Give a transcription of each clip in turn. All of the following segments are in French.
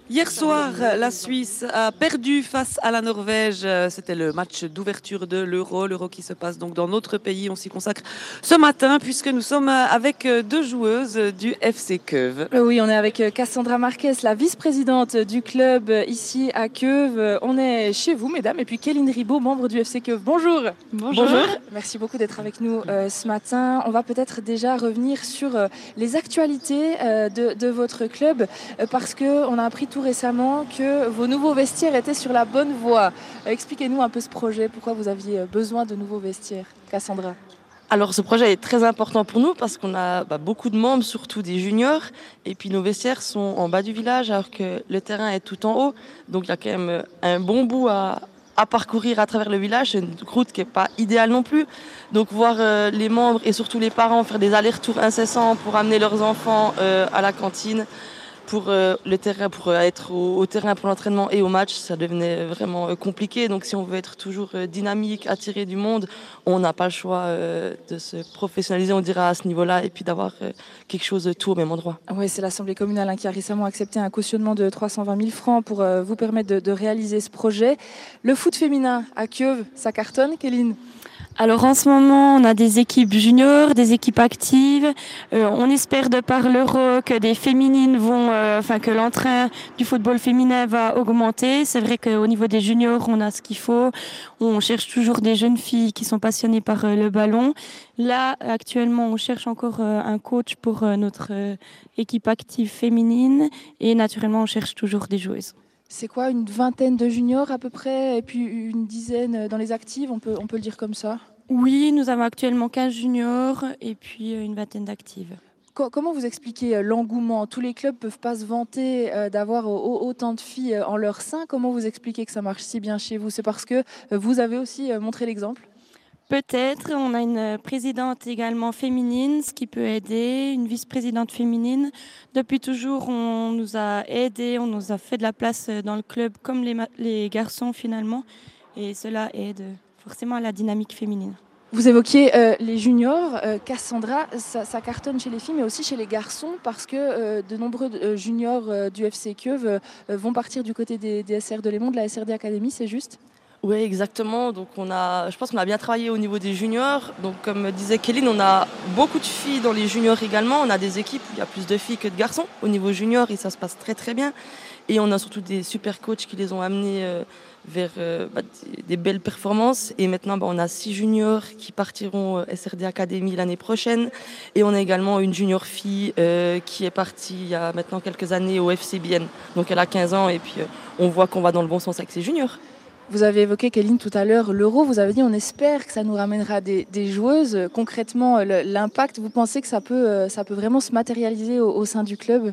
Hier soir, la Suisse a perdu face à la Norvège. C'était le match d'ouverture de l'Euro qui se passe donc dans notre pays. On s'y consacre ce matin puisque nous sommes avec deux joueuses du FC Keuve. Oui, on est avec Cassandra Marquez, la vice-présidente du club ici à Keuve. On est chez vous, mesdames, et puis Kéline Ribaud, membre du FC Keuve. Bonjour. Bonjour. Merci beaucoup d'être avec nous ce matin. On va peut-être déjà revenir sur les actualités de votre club parce qu'on a appris tout récemment que vos nouveaux vestiaires étaient sur la bonne voie. Expliquez-nous un peu ce projet, pourquoi vous aviez besoin de nouveaux vestiaires, Cassandra. Alors ce projet est très important pour nous parce qu'on a beaucoup de membres, surtout des juniors, et puis nos vestiaires sont en bas du village alors que le terrain est tout en haut. Donc il y a quand même un bon bout à parcourir à travers le village. C'est une route qui n'est pas idéale non plus. Donc voir les membres et surtout les parents faire des allers-retours incessants pour amener leurs enfants à la cantine, pour le terrain, pour être au terrain pour l'entraînement et au match, ça devenait vraiment compliqué. Donc si on veut être toujours dynamique, attirer du monde, on n'a pas le choix de se professionnaliser, on dira, à ce niveau-là, et puis d'avoir quelque chose de tout au même endroit. Oui, c'est l'Assemblée communale qui a récemment accepté un cautionnement de 320 000 francs pour vous permettre de réaliser ce projet. Le foot féminin à Keuve, ça cartonne, Kéline? Alors en ce moment, on a des équipes juniors, des équipes actives. On espère de par l'Euro que des féminines que l'entrain du football féminin va augmenter. C'est vrai qu'au niveau des juniors, on a ce qu'il faut. On cherche toujours des jeunes filles qui sont passionnées par le ballon. Là, actuellement, on cherche encore un coach pour notre équipe active féminine. Et naturellement, on cherche toujours des joueuses. C'est quoi, une vingtaine de juniors à peu près, et puis une dizaine dans les actives, on peut le dire comme ça? Oui, nous avons actuellement 15 juniors et puis une vingtaine d'actives. Comment vous expliquez l'engouement? Tous les clubs ne peuvent pas se vanter d'avoir autant de filles en leur sein. Comment vous expliquez que ça marche si bien chez vous? C'est parce que vous avez aussi montré l'exemple? Peut-être, on a une présidente également féminine, ce qui peut aider, une vice-présidente féminine. Depuis toujours, on nous a aidés, on nous a fait de la place dans le club comme les garçons finalement. Et cela aide forcément à la dynamique féminine. Vous évoquiez les juniors. Cassandra, ça cartonne chez les filles, mais aussi chez les garçons, parce que de nombreux juniors du FC Keuve vont partir du côté des SR de Lémont, de la SRD Academy, c'est juste? Oui, exactement. Donc je pense qu'on a bien travaillé au niveau des juniors. Donc comme disait Kéline, on a beaucoup de filles dans les juniors également. On a des équipes où il y a plus de filles que de garçons au niveau junior et ça se passe très très bien. Et on a surtout des super coachs qui les ont amenés vers des belles performances. Et maintenant, on a 6 juniors qui partiront SRD Academy l'année prochaine. Et on a également une junior fille qui est partie il y a maintenant quelques années au FC Bienne. Donc elle a 15 ans et puis on voit qu'on va dans le bon sens avec ses juniors. Vous avez évoqué, Kéline, tout à l'heure, l'Euro. Vous avez dit, on espère que ça nous ramènera des joueuses. Concrètement, l'impact, vous pensez que ça peut vraiment se matérialiser au sein du club?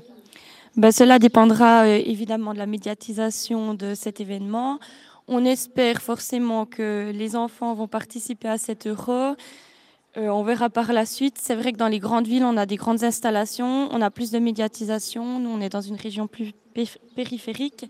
Cela dépendra évidemment de la médiatisation de cet événement. On espère forcément que les enfants vont participer à cet Euro. On verra par la suite. C'est vrai que dans les grandes villes, on a des grandes installations, on a plus de médiatisation. Nous, on est dans une région plus périphérique.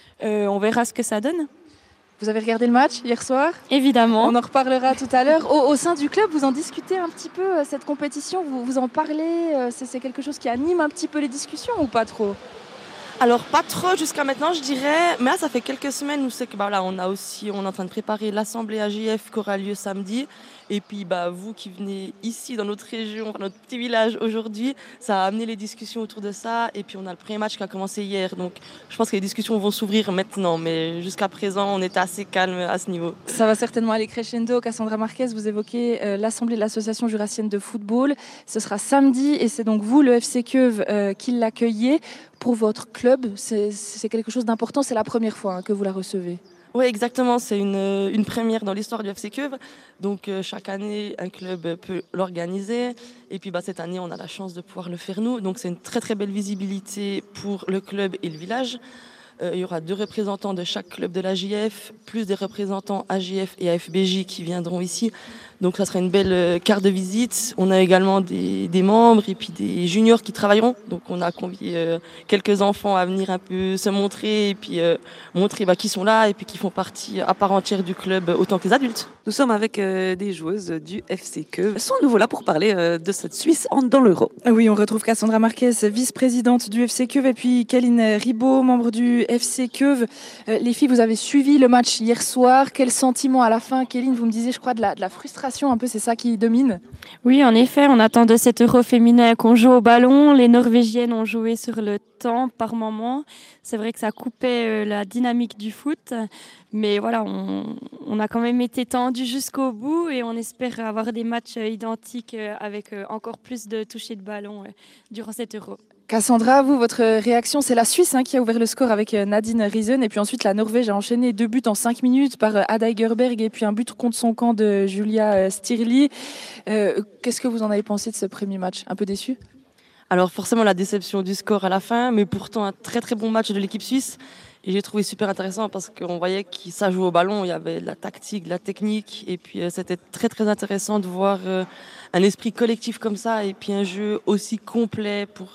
On verra ce que ça donne. Vous avez regardé le match hier soir? Évidemment. On en reparlera tout à l'heure. Au sein du club, vous en discutez un petit peu, cette compétition, vous en parlez, c'est quelque chose qui anime un petit peu les discussions ou pas trop? Alors pas trop jusqu'à maintenant je dirais, mais là ça fait quelques semaines où c'est que on est en train de préparer l'assemblée AGF qui aura lieu samedi. Et puis vous qui venez ici dans notre région, dans notre petit village aujourd'hui, ça a amené les discussions autour de ça. Et puis on a le premier match qui a commencé hier. Donc je pense que les discussions vont s'ouvrir maintenant. Mais jusqu'à présent, on était assez calme à ce niveau. Ça va certainement aller crescendo. Cassandra Marquez, vous évoquez l'assemblée de l'association jurassienne de football. Ce sera samedi et c'est donc vous, le FC Keuve, qui l'accueillez. Pour votre club, c'est quelque chose d'important. C'est la première fois que vous la recevez. Oui, exactement. C'est une première dans l'histoire du FC Keuve. Donc, chaque année, un club peut l'organiser. Et puis, cette année, on a la chance de pouvoir le faire nous. Donc, c'est une très, très belle visibilité pour le club et le village. Il y aura 2 représentants de chaque club de la JF, plus des représentants AJF et AFBJ qui viendront ici. Donc ça sera une belle carte de visite. On a également des membres et puis des juniors qui travailleront. Donc on a convié quelques enfants à venir un peu se montrer et puis montrer qui sont là et puis qui font partie à part entière du club autant que les adultes. Nous sommes avec des joueuses du FC Keuve. Elles sont à nouveau là pour parler de cette Suisse dans l'Euro. Oui, on retrouve Cassandra Marquez, vice-présidente du FC Keuve, et puis Kéline Ribaud, membre du FC Keuve. Les filles, vous avez suivi le match hier soir. Quel sentiment à la fin? Kéline, vous me disiez, je crois, de la frustration un peu, c'est ça qui domine? Oui, en effet, on attend de cet Euro féminin qu'on joue au ballon. Les Norvégiennes ont joué sur le temps par moment. C'est vrai que ça coupait la dynamique du foot. Mais voilà, on a quand même été tendu jusqu'au bout et on espère avoir des matchs identiques avec encore plus de touchés de ballon durant cet Euro. Cassandra, vous, votre réaction, c'est la Suisse qui a ouvert le score avec Nadine Riesen, et puis ensuite la Norvège a enchaîné 2 buts en 5 minutes par Ada Gerberg et puis un but contre son camp de Julia Stirli. Qu'est-ce que vous en avez pensé de ce premier match? Un peu déçu? Alors forcément la déception du score à la fin, mais pourtant un très très bon match de l'équipe suisse. Et j'ai trouvé super intéressant parce qu'on voyait que ça jouait au ballon, il y avait de la tactique, de la technique, et puis c'était très très intéressant de voir un esprit collectif comme ça, et puis un jeu aussi complet pour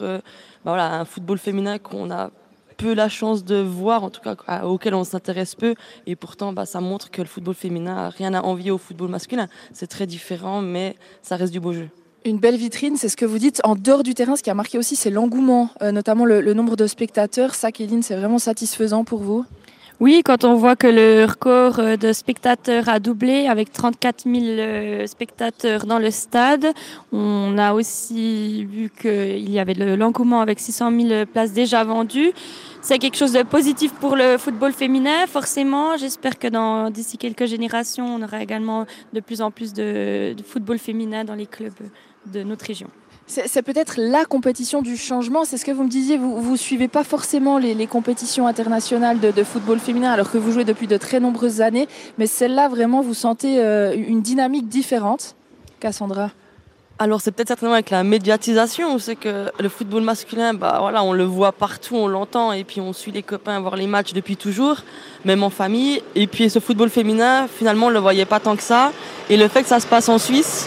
un football féminin qu'on a peu la chance de voir, en tout cas auquel on s'intéresse peu, et pourtant ça montre que le football féminin n'a rien à envier au football masculin. C'est très différent, mais ça reste du beau jeu. Une belle vitrine, c'est ce que vous dites. En dehors du terrain, ce qui a marqué aussi, c'est l'engouement, notamment le nombre de spectateurs. Ça, Kéline, c'est vraiment satisfaisant pour vous? Oui, quand on voit que le record de spectateurs a doublé avec 34 000 spectateurs dans le stade, on a aussi vu qu'il y avait de l'engouement avec 600 000 places déjà vendues. C'est quelque chose de positif pour le football féminin, forcément. J'espère que d'ici quelques générations, on aura également de plus en plus de football féminin dans les clubs de notre région. C'est peut-être la compétition du changement, c'est ce que vous me disiez, vous ne suivez pas forcément les compétitions internationales de football féminin alors que vous jouez depuis de très nombreuses années, mais celle-là vraiment vous sentez une dynamique différente, Cassandra? Alors c'est peut-être certainement avec la médiatisation, c'est que le football masculin, on le voit partout, on l'entend, et puis on suit les copains voir les matchs depuis toujours, même en famille, et puis ce football féminin, finalement on ne le voyait pas tant que ça, et le fait que ça se passe en Suisse,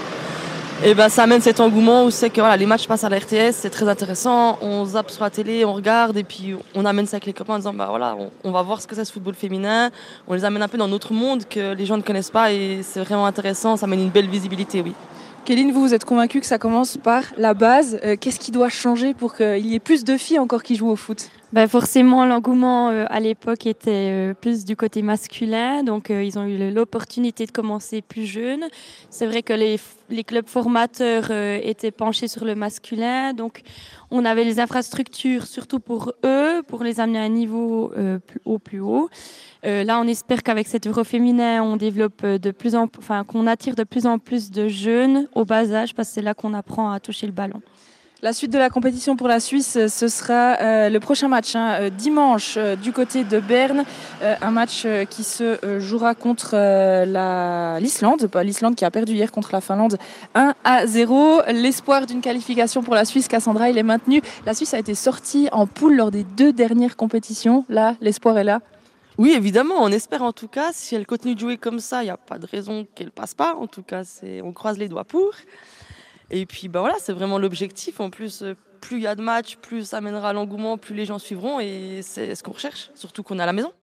ça amène cet engouement où c'est que les matchs passent à la RTS, c'est très intéressant, on zappe sur la télé, on regarde et puis on amène ça avec les copains en disant on va voir ce que c'est ce football féminin, on les amène un peu dans notre monde que les gens ne connaissent pas et c'est vraiment intéressant, ça amène une belle visibilité, oui. Kéline, vous êtes convaincue que ça commence par la base. Qu'est-ce qui doit changer pour qu'il y ait plus de filles encore qui jouent au foot? Forcément, l'engouement à l'époque était plus du côté masculin, donc ils ont eu l'opportunité de commencer plus jeunes. C'est vrai que les clubs formateurs étaient penchés sur le masculin, donc on avait les infrastructures surtout pour eux, pour les amener à un niveau plus haut. Là, on espère qu'avec cet Euro féminin, on développe qu'on attire de plus en plus de jeunes au bas âge, parce que c'est là qu'on apprend à toucher le ballon. La suite de la compétition pour la Suisse, ce sera le prochain match, dimanche du côté de Berne. Un match qui se jouera contre l'Islande, l'Islande qui a perdu hier contre la Finlande 1-0. L'espoir d'une qualification pour la Suisse, Cassandra, il est maintenu. La Suisse a été sortie en poule lors des 2 dernières compétitions. Là, l'espoir est là. Oui, évidemment, on espère en tout cas. Si elle continue de jouer comme ça, il n'y a pas de raison qu'elle passe pas. En tout cas, on croise les doigts pour. Et puis c'est vraiment l'objectif. En plus, plus il y a de matchs, plus ça mènera à l'engouement, plus les gens suivront. Et c'est ce qu'on recherche, surtout qu'on est à la maison.